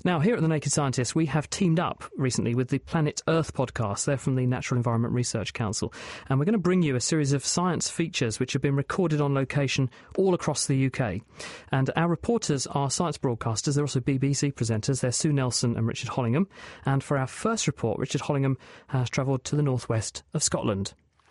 Now, here at The Naked Scientist, we have teamed up recently with the Planet Earth podcast. They're from the Natural Environment Research Council. And we're going to bring you a series of science features which have been recorded on location all across the UK. And our reporters are science broadcasters. They're also BBC presenters. They're Sue Nelson and Richard Hollingham. And for our first report, Richard Hollingham has travelled to the northwest of Scotland.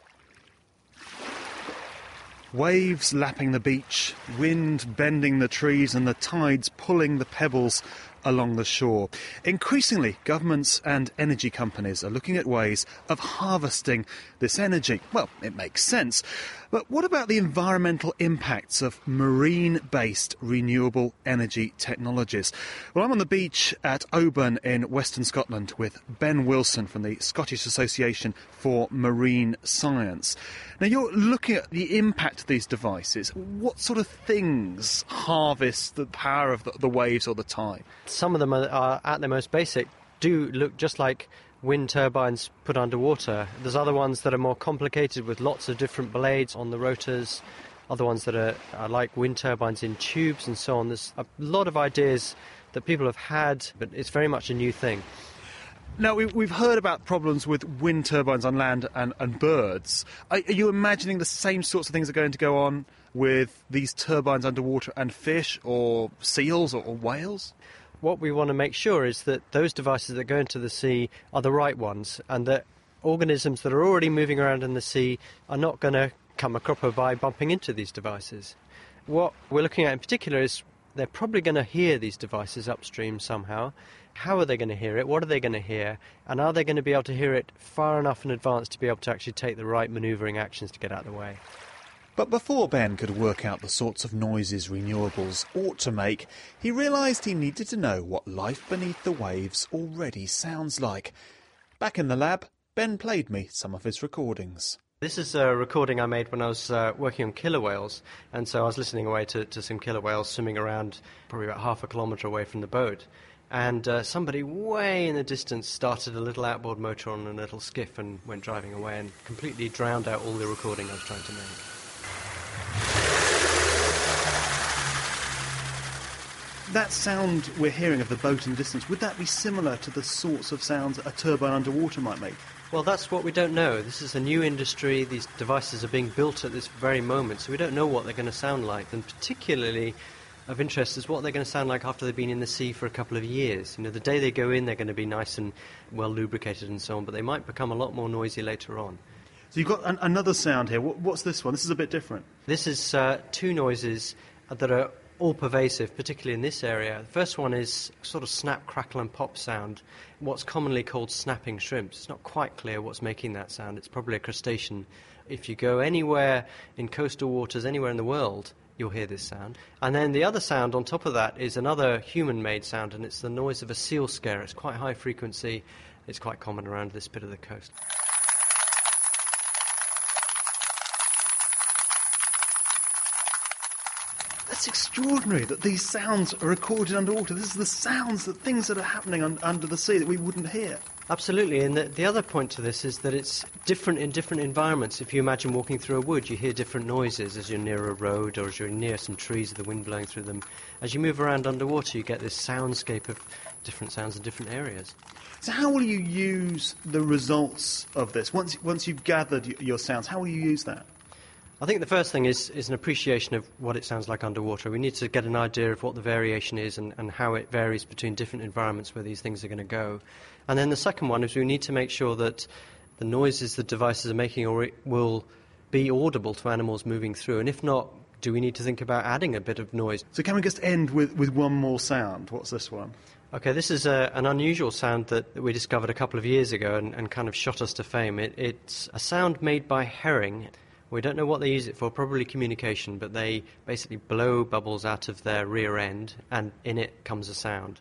Waves lapping the beach, wind bending the trees and the tides pulling the pebbles along the shore. Increasingly, governments and energy companies are looking at ways of harvesting this energy. Well, it makes sense. But what about the environmental impacts of marine-based renewable energy technologies? Well, I'm on the beach at Oban in Western Scotland with Ben Wilson from the Scottish Association for Marine Science. Now, you're looking at the impact of these devices. What sort of things harvest the power of the waves or the tide? Some of them are at their most basic, do look just like wind turbines put underwater. There's other ones that are more complicated with lots of different blades on the rotors, other ones that are like wind turbines in tubes and so on. There's a lot of ideas that people have had, but it's very much a new thing. Now, we've heard about problems with wind turbines on land and birds. Are you imagining the same sorts of things are going to go on with these turbines underwater and fish or seals or whales? What we want to make sure is that those devices that go into the sea are the right ones, and that organisms that are already moving around in the sea are not going to come a cropper by bumping into these devices. What we're looking at in particular is they're probably going to hear these devices upstream somehow. How are they going to hear it? What are they going to hear? And are they going to be able to hear it far enough in advance to be able to actually take the right manoeuvring actions to get out of the way? But before Ben could work out the sorts of noises renewables ought to make, he realised he needed to know what life beneath the waves already sounds like. Back in the lab, Ben played me some of his recordings. This is a recording I made when I was working on killer whales, and so I was listening away to some killer whales swimming around probably about half a kilometre away from the boat. And somebody way in the distance started a little outboard motor on a little skiff and went driving away and completely drowned out all the recording I was trying to make. That sound we're hearing of the boat in the distance, would that be similar to the sorts of sounds a turbine underwater might make? Well, that's what we don't know. This is a new industry. These devices are being built at this very moment, so we don't know what they're going to sound like. And particularly of interest is what they're going to sound like after they've been in the sea for a couple of years. You know, the day they go in, they're going to be nice and well lubricated and so on, but they might become a lot more noisy later on. So you've got another sound here. What's this one? This is a bit different. This is two noises that are all pervasive, particularly in this area. The first one is sort of snap, crackle and pop sound, what's commonly called snapping shrimps. It's not quite clear what's making that sound. It's probably a crustacean. If you go anywhere in coastal waters, anywhere in the world, you'll hear this sound. And then the other sound on top of that is another human-made sound, and it's the noise of a seal scare. It's quite high frequency. It's quite common around this bit of the coast. That's extraordinary that these sounds are recorded underwater. This is the sounds, the things that are happening under the sea that we wouldn't hear. Absolutely, and the other point to this is that it's different in different environments. If you imagine walking through a wood, you hear different noises as you're near a road or as you're near some trees with the wind blowing through them. As you move around underwater, you get this soundscape of different sounds in different areas. So how will you use the results of this? Once you've gathered your sounds, how will you use that? I think the first thing is an appreciation of what it sounds like underwater. We need to get an idea of what the variation is and how it varies between different environments where these things are going to go. And then the second one is we need to make sure that the noises the devices are making will be audible to animals moving through. And if not, do we need to think about adding a bit of noise? So can we just end with one more sound? What's this one? Okay, this is an unusual sound that we discovered a couple of years ago and kind of shot us to fame. It's a sound made by herring. We don't know what they use it for, probably communication, but they basically blow bubbles out of their rear end, and in it comes a sound.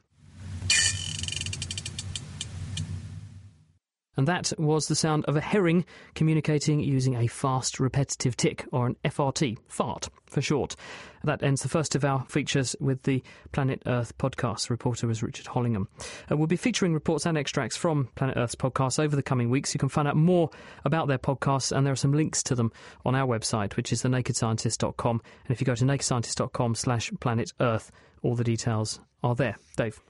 And that was the sound of a herring communicating using a fast repetitive tick, or an FRT, fart for short. That ends the first of our features with the Planet Earth podcast. Reporter was Richard Hollingham. We'll be featuring reports and extracts from Planet Earth's podcasts over the coming weeks. You can find out more about their podcasts, and there are some links to them on our website, which is thenakedscientist.com. And if you go to nakedscientist.com/Planet Earth, all the details are there. Dave.